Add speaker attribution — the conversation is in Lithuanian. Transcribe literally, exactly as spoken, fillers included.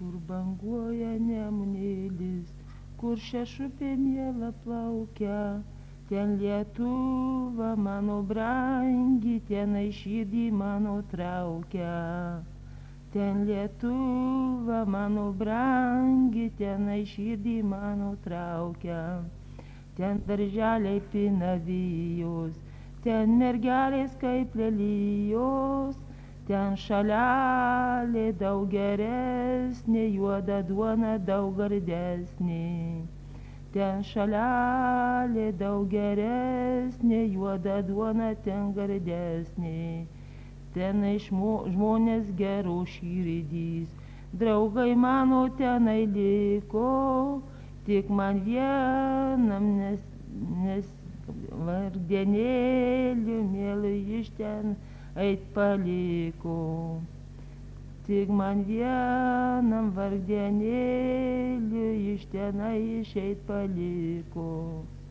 Speaker 1: kur banguoja nemunėlis, kur šešupė miela plaukia, ten Lietuva mano brangi, tenai širdį mano traukia. Ten Lietuva mano brangi, tenai širdį mano traukia. Ten darželiai pinavijos, ten mergelės kaip lelijos, ten šalelė daug geresnė, juoda duona daug gardesnė. Ten šalelė daug geresnė, juoda duona ten gardesnė. Tenai žmonės gero širdys, draugai mano tenai liko, tik man vienam nes, nes vargdienėlių mėlų iš ten eit paliko. Tik man vienam vargdienėlių iš tenai išeit paliko.